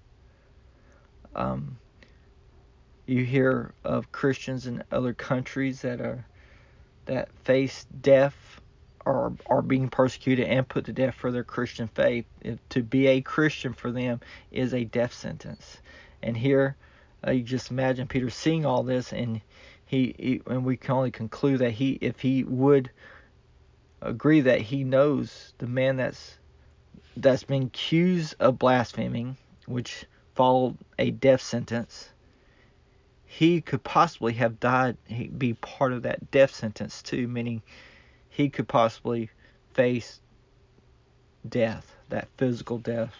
You hear of Christians in other countries that face death, or are being persecuted and put to death for their Christian faith. To be a Christian for them is a death sentence. And here, you just imagine Peter seeing all this, and and we can only conclude that if he would agree that he knows the man that's been accused of blaspheming, which followed a death sentence, he could possibly have died, be part of that death sentence too, meaning he could possibly face death, that physical death.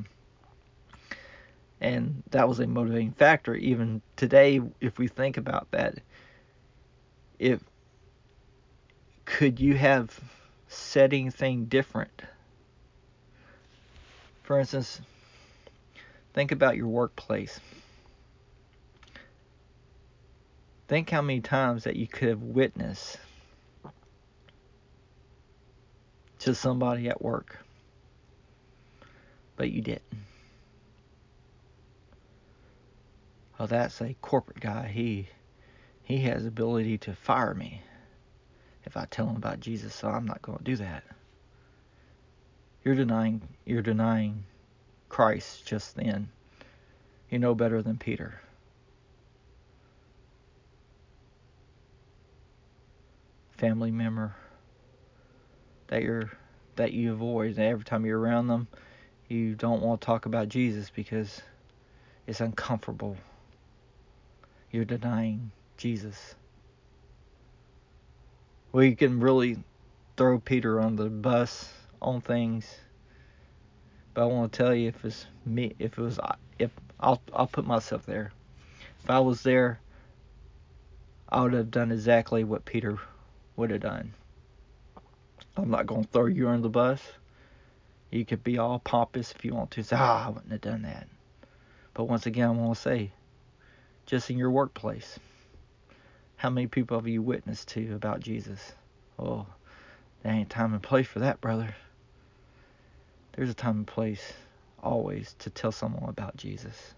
And that was a motivating factor. Even today, if we think about that, could you have said anything different? For instance, think about your workplace. Think how many times that you could have witnessed to somebody at work, but you didn't. Oh, that's a corporate guy. He has the ability to fire me if I tell him about Jesus, so I'm not going to do that. You're denying Christ just then. You're no better than Peter. Family member that you avoid, and every time you're around them, you don't want to talk about Jesus because it's uncomfortable. You're denying Jesus. We can really throw Peter on the bus on things, but I want to tell you, if I'll put myself there. If I was there, I would have done exactly what Peter would have done. I'm not going to throw you under the bus. You could be all pompous if you want to. Say, I wouldn't have done that. But once again, I want to say, just in your workplace, how many people have you witnessed to about Jesus? Oh, there ain't time and place for that, brother. There's a time and place always to tell someone about Jesus.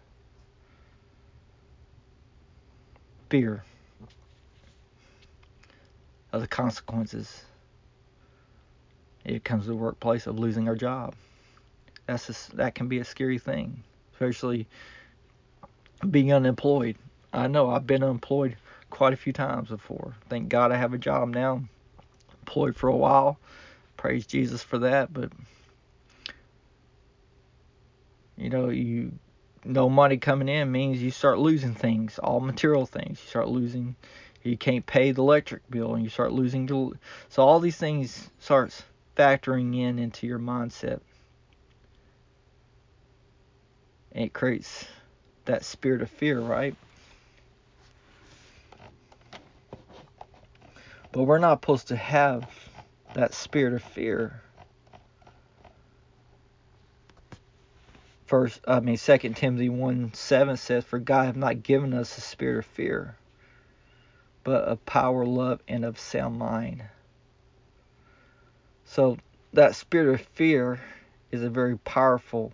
Fear of the consequences. It comes to the workplace of losing our job. That can be a scary thing, especially being unemployed. I know I've been unemployed quite a few times before. Thank God I have a job now. Employed for a while. Praise Jesus for that. But no money coming in means you start losing things, all material things. You start losing. You can't pay the electric bill, and you start losing. So all these things starts factoring into your mindset. And it creates that spirit of fear, right? But we're not supposed to have that spirit of fear. 2 Timothy 1:7 says, "For God hath not given us a spirit of fear, but of power, love, and of sound mind." So that spirit of fear is a very powerful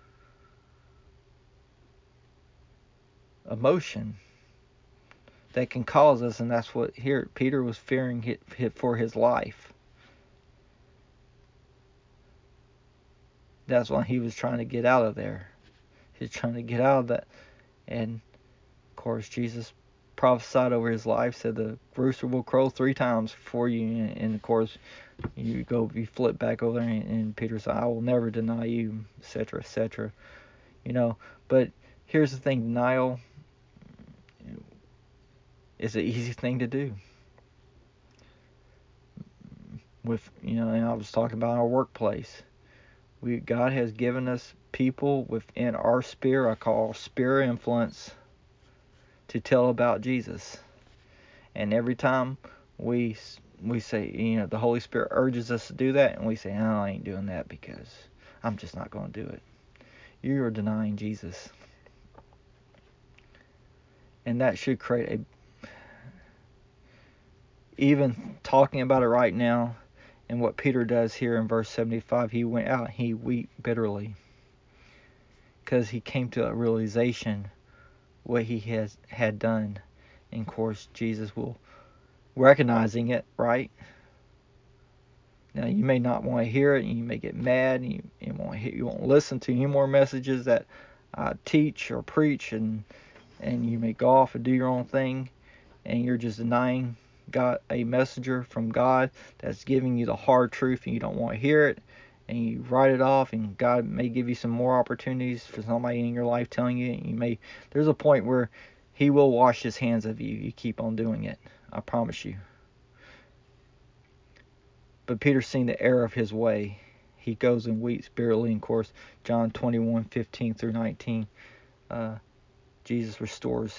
emotion that can cause us, and that's what here Peter was fearing for his life. That's why he was trying to get out of there. He's trying to get out of that. And of course, Jesus prophesied over his life, said the rooster will crow 3 times for you. And of course, you flip back over there, and Peter said, "I will never deny you," etc., etc. But here's the thing: denial is an easy thing to do. And I was talking about our workplace. God has given us people within our sphere, I call sphere influence, to tell about Jesus. And every time we say, the Holy Spirit urges us to do that, and we say, "Oh, I ain't doing that because I'm just not going to do it." You are denying Jesus. And that should create even talking about it right now, and what Peter does here in verse 75, he went out and he wept bitterly, because he came to a realization what he had done. And of course, Jesus will recognizing it, right? Now, you may not want to hear it, and you may get mad, and you won't listen to any more messages that I teach or preach, and you may go off and do your own thing, and you're just denying God, a messenger from God that's giving you the hard truth, and you don't want to hear it, and you write it off. And God may give you some more opportunities for somebody in your life telling you. There's a point where He will wash His hands of you. You keep on doing it. I promise you. But Peter's seen the error of his way. He goes and weeps bitterly. Of course, John 21:15 through 19, Jesus restores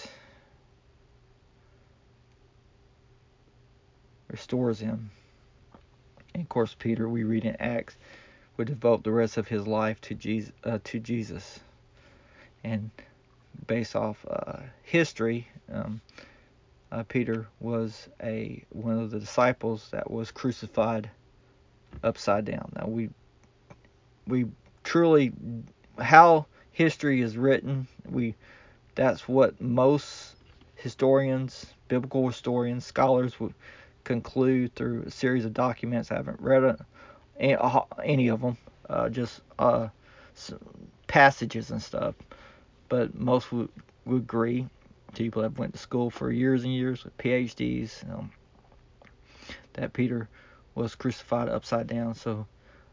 him. And of course, Peter, we read in Acts, would devote the rest of his life to Jesus. And based off history, Peter was one of the disciples that was crucified upside down. Now we truly, how history is written, that's what most historians, biblical historians, scholars would conclude through a series of documents. I haven't read any of them, just passages and stuff, but most would agree. People that went to school for years and years with PhDs, that Peter was crucified upside down. So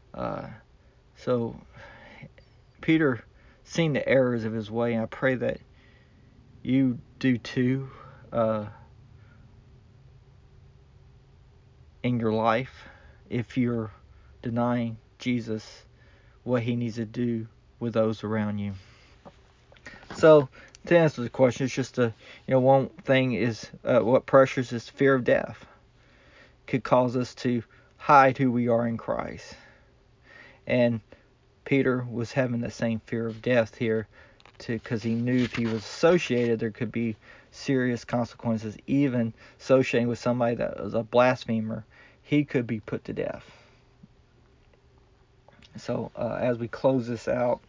Peter seen the errors of his way, and I pray that you do too in your life, if you're denying Jesus, what He needs to do with those around you. So to answer the question, it's just one thing is what pressures is fear of death. Could cause us to hide who we are in Christ. And Peter was having the same fear of death here, because he knew if he was associated, there could be serious consequences. Even associating with somebody that was a blasphemer, he could be put to death. So as we close this out,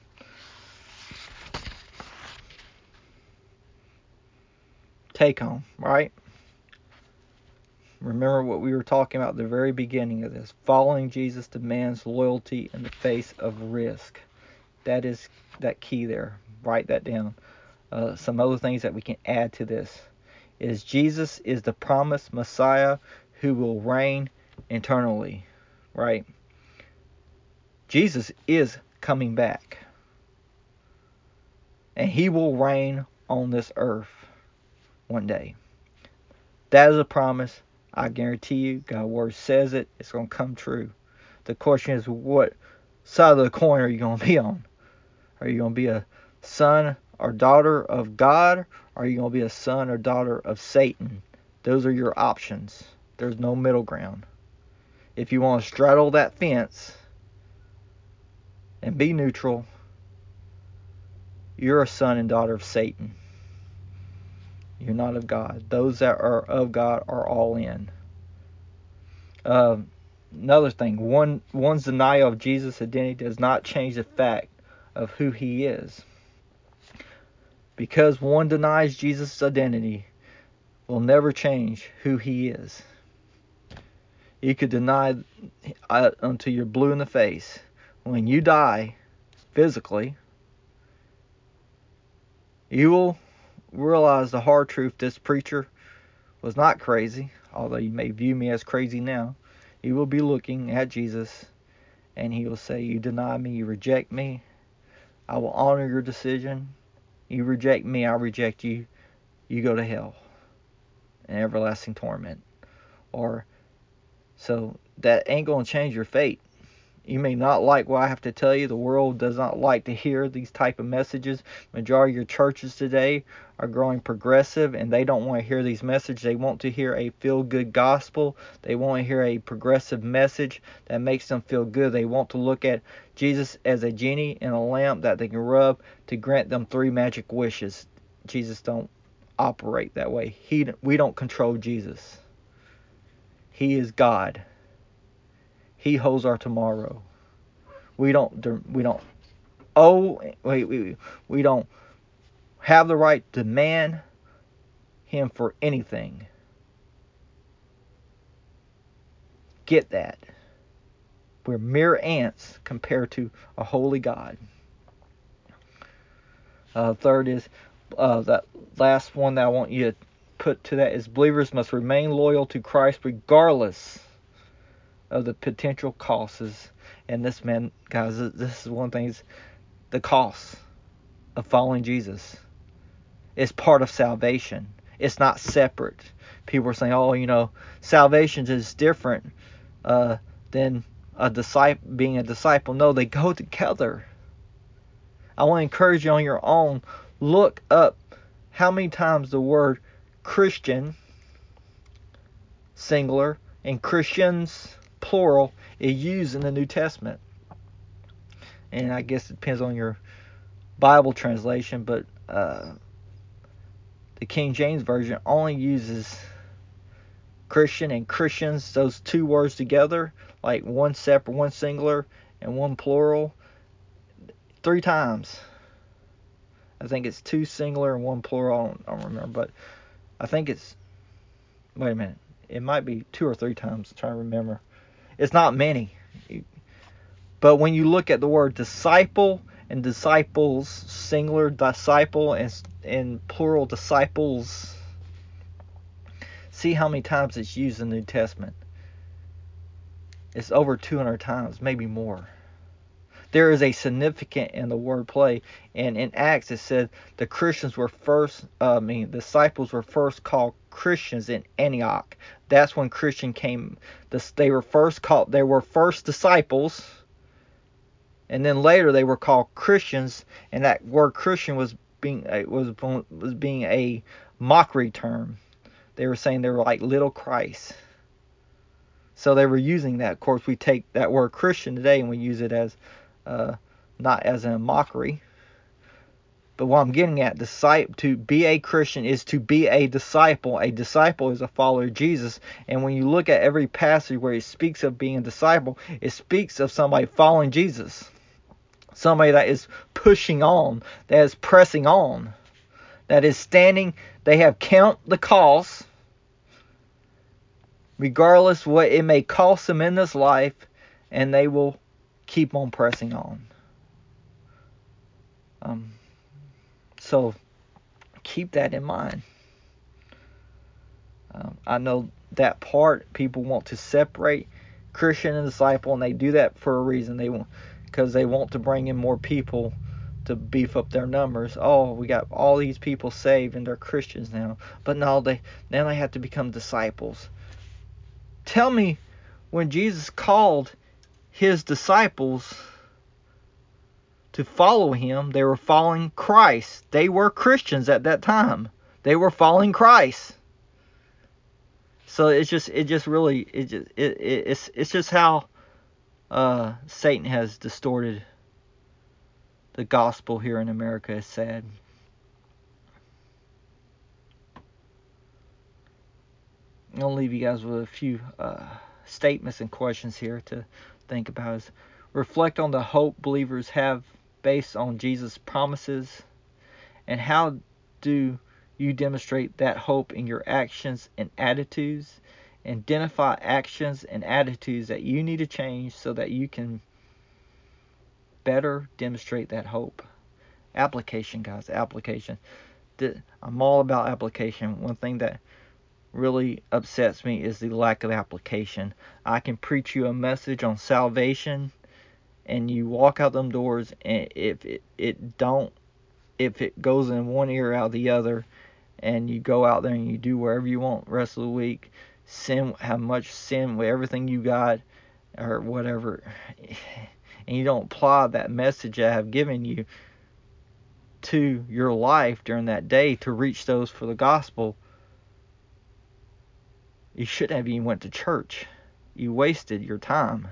take home, right? Remember what we were talking about at the very beginning of this. Following Jesus demands loyalty in the face of risk. That is that key there. Write that down. Some other things that we can add to this is Jesus is the promised Messiah who will reign eternally, right? Jesus is coming back, and He will reign on this earth one day. That is a promise. I guarantee you, God's word says it. It's going to come true. The question is, what side of the coin are you going to be on? Are you going to be a son or daughter of God? Or are you going to be a son or daughter of Satan? Those are your options. There's no middle ground. If you want to straddle that fence and be neutral, you're a son and daughter of Satan. You're not of God. Those that are of God are all in. Another thing, one's denial of Jesus' identity does not change the fact of who he is. Because one denies Jesus' identity will never change who he is. You could deny until you're blue in the face. When you die physically, you will realize the hard truth. This preacher was not crazy, although you may view me as crazy now. He will be looking at Jesus, and he will say, you deny me, you reject me, I will honor your decision. You reject me, I reject you. You go to hell and everlasting torment. So that ain't going to change your fate. You may not like what I have to tell you. The world does not like to hear these type of messages. Majority of your churches today are growing progressive, and they don't want to hear these messages. They want to hear a feel-good gospel. They want to hear a progressive message that makes them feel good. They want to look at Jesus as a genie in a lamp that they can rub to grant them 3 magic wishes. Jesus don't operate that way. We don't control Jesus. He is God. He holds our tomorrow. We don't have the right to demand him for anything. Get that. We're mere ants compared to a holy God. Third is that last one that I want you to put to that is believers must remain loyal to Christ regardless of the potential costs. And this, man, guys, this is one thing, is the cost of following Jesus. It's part of salvation. It's not separate. People are saying, salvation is different than being a disciple. No, they go together. I want to encourage you on your own. Look up how many times the word Christian, singular, and Christians, plural, is used in the New Testament. And I guess it depends on your Bible translation, but the King James Version only uses Christian and Christians, those 2 words together, like one separate, one singular, and one plural, 3 times. I think it's 2 singular and 1 plural. I don't remember, but I think it's. Wait a minute. It might be 2 or 3 times. I'm trying to remember. It's not many. But when you look at the word disciple and disciples, singular disciple and plural disciples, see how many times it's used in the New Testament. It's over 200 times, maybe more. There is a significance in the word play. And in Acts it said the disciples were first called Christians in Antioch. That's when Christian came. They were first disciples, and then later they were called Christians. And that word Christian was being a mockery term. They were saying they were like little Christ. So they were using that. Of course, we take that word Christian today and we use it as not as a mockery. But what I'm getting at, to be a Christian is to be a disciple. A disciple is a follower of Jesus. And when you look at every passage where it speaks of being a disciple, it speaks of somebody following Jesus. Somebody that is pushing on, that is pressing on, that is standing. They have count the cost, regardless what it may cost them in this life, and they will keep on pressing on. So keep that in mind. I know that part people want to separate Christian and disciple, and they do that for a reason. Because they want to bring in more people to beef up their numbers. Oh, we got all these people saved and they're Christians now. But no, they have to become disciples. Tell me, when Jesus called his disciples to follow him, they were following Christ. They were Christians at that time. They were following Christ. So it's just how Satan has distorted the gospel here in America. Is sad. I'm gonna leave you guys with a few statements and questions here to think about. Is reflect on the hope believers have based on Jesus' promises, and how do you demonstrate that hope in your actions and attitudes. Identify actions and attitudes that you need to change so that you can better demonstrate that hope. Application, guys, application. I'm all about application. One thing that really upsets me is the lack of application. I can preach you a message on salvation, and you walk out them doors, and if it goes in one ear out the other, and you go out there and you do wherever you want the rest of the week, have much sin with everything you got or whatever, and you don't apply that message I have given you to your life during that day to reach those for the gospel, you shouldn't have even went to church. You wasted your time.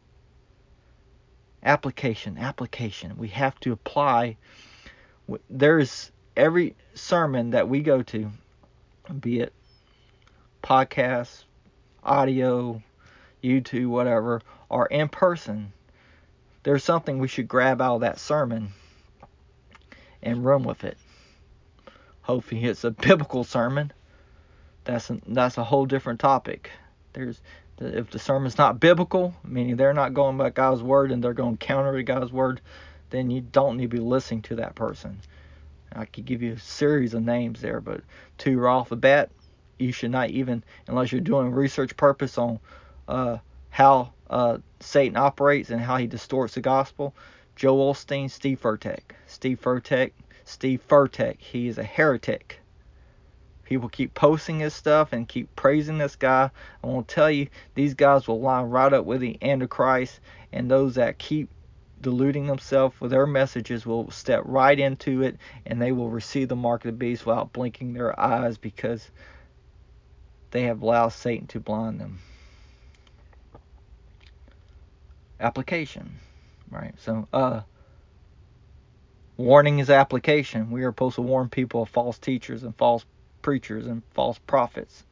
Application. We have to apply. There's every sermon that we go to, be it podcast, audio, YouTube, whatever, or in person, there's something we should grab out of that sermon and run with it. Hopefully it's a biblical sermon. That's a whole different topic. If the sermon's not biblical, meaning they're not going by God's word and they're going counter to God's word, then you don't need to be listening to that person. I could give you a series of names there, but to off the bat, you should not even, unless you're doing research purpose on how Satan operates and how he distorts the gospel. Joel Osteen, Steve Furtick, he is a heretic. People keep posting his stuff and keep praising this guy. I want to tell you, these guys will line right up with the Antichrist, and those that keep deluding themselves with their messages will step right into it, and they will receive the mark of the beast without blinking their eyes, because they have allowed Satan to blind them. Application, right? So, warning is application. We are supposed to warn people of false teachers and false preachers and false prophets.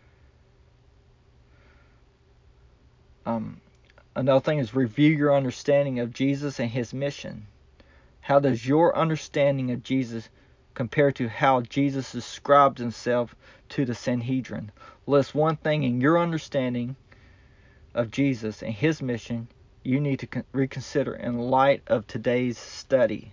Another thing is review your understanding of Jesus and his mission. How does your understanding of Jesus compare to how Jesus described himself to the Sanhedrin? List one thing in your understanding of Jesus and his mission you need to reconsider in light of today's study.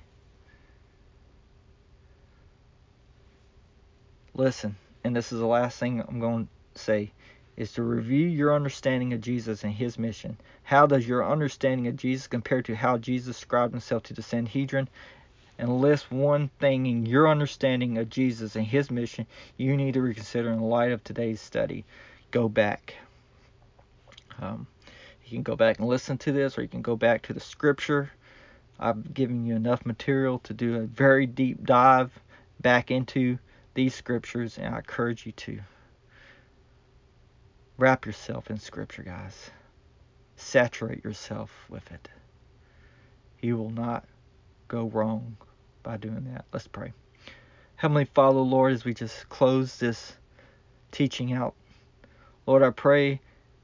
Listen, and this is the last thing I'm going to say, is to review your understanding of Jesus and his mission. How does your understanding of Jesus compare to how Jesus described himself to the Sanhedrin? And list one thing in your understanding of Jesus and his mission you need to reconsider in light of today's study. Go back. You can go back and listen to this, or you can go back to the scripture. I've given you enough material to do a very deep dive back into these scriptures, and I encourage you to wrap yourself in scripture, guys. Saturate yourself with it. You will not go wrong by doing that. Let's pray. Heavenly Father, Lord, as we just close this teaching out, Lord, I pray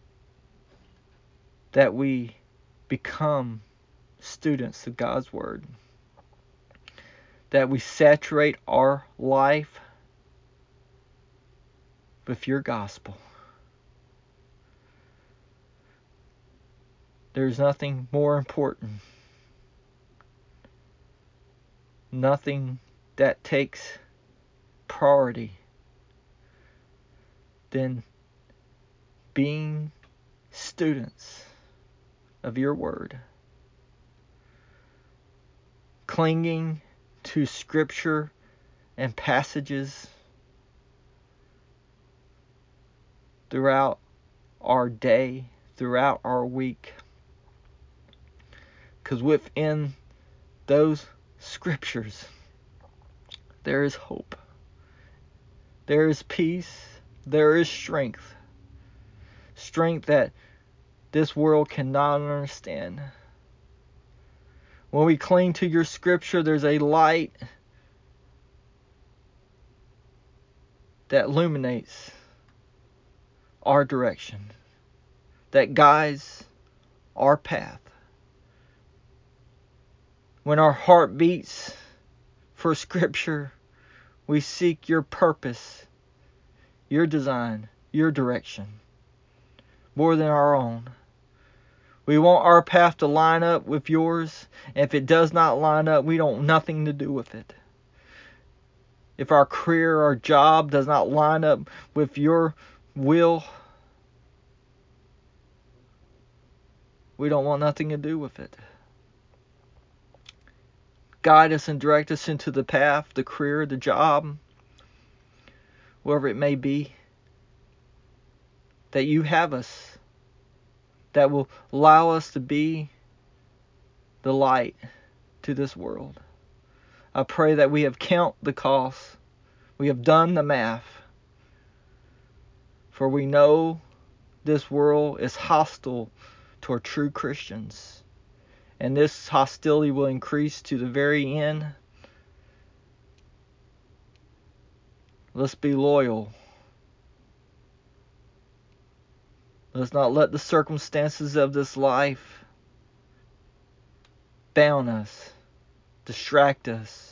that we become students of God's Word, that we saturate our life with your gospel. There's nothing more important, nothing that takes priority than being students of your word, clinging to scripture and passages throughout our day, throughout our week, because within those scriptures there is hope, there is peace, there is strength, strength that this world cannot understand. When we cling to your scripture, there's a light that illuminates our direction, that guides our path. When our heart beats for scripture, we seek your purpose, your design, your direction, more than our own. We want our path to line up with yours, and if it does not line up, we don't want nothing to do with it. If our career, our job does not line up with your will, we don't want nothing to do with it. Guide us and direct us into the path, the career, the job, wherever it may be, that you have us, that will allow us to be the light to this world. I pray that we have counted the cost, we have done the math, for we know this world is hostile toward true Christians, and this hostility will increase to the very end. Let's be loyal. Let's not let the circumstances of this life bound us, distract us,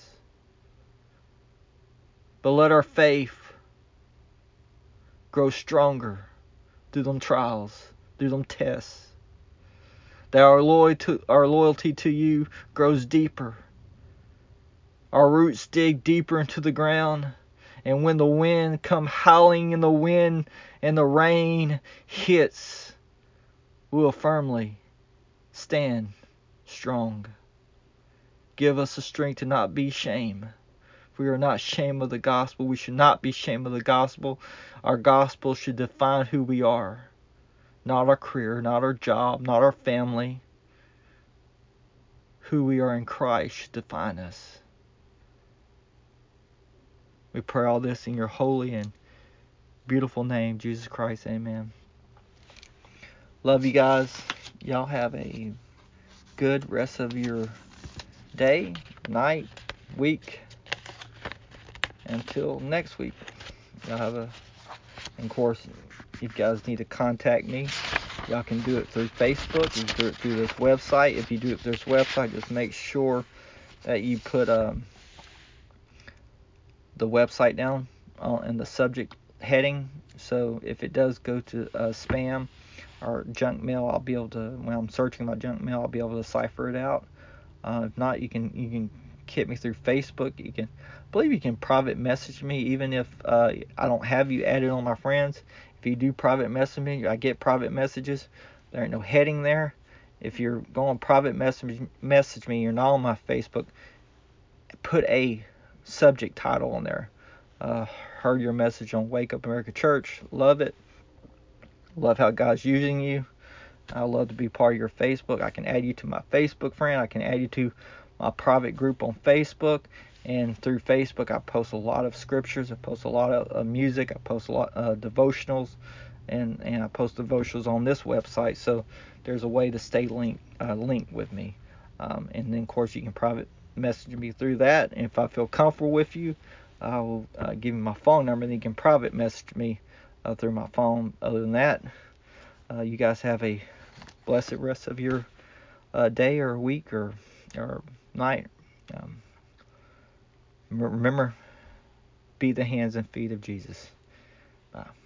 but let our faith grow stronger through them trials, through them tests. That our loyalty to you grows deeper. Our roots dig deeper into the ground. And when the wind come howling in the wind and the rain hits, we will firmly stand strong. Give us the strength to not be ashamed. If we are not ashamed of the gospel, we should not be ashamed of the gospel. Our gospel should define who we are. Not our career, not our job, not our family. Who we are in Christ should define us. We pray all this in your holy and beautiful name, Jesus Christ. Amen. Love you guys. Y'all have a good rest of your day, night, week. Until next week. Y'all have a... And of course, if you guys need to contact me, y'all can do it through Facebook. You can do it through this website. If you do it through this website, just make sure that you put the website down in the subject heading. So if it does go to spam or junk mail, I'll be able to, when I'm searching my junk mail, I'll be able to cipher it out. If not, you can hit me through Facebook. I believe you can private message me even if I don't have you added on my friends. If you do private message me, I get private messages. There ain't no heading there. If you're going private message me, you're not on my Facebook, put a subject title on there. Heard your message on Wake Up America Church. Love it. Love how God's using you. I love to be part of your Facebook. I can add you to my Facebook friend. I can add you to my private group on Facebook. And through Facebook, I post a lot of scriptures. I post a lot of music. I post a lot of devotionals. And I post devotionals on this website. So there's a way to stay linked with me. And then, of course, you can private message me through that. And if I feel comfortable with you, I will give you my phone number. And you can private message me through my phone. Other than that, you guys have a blessed rest of your day or week or night. Remember, be the hands and feet of Jesus. Bye.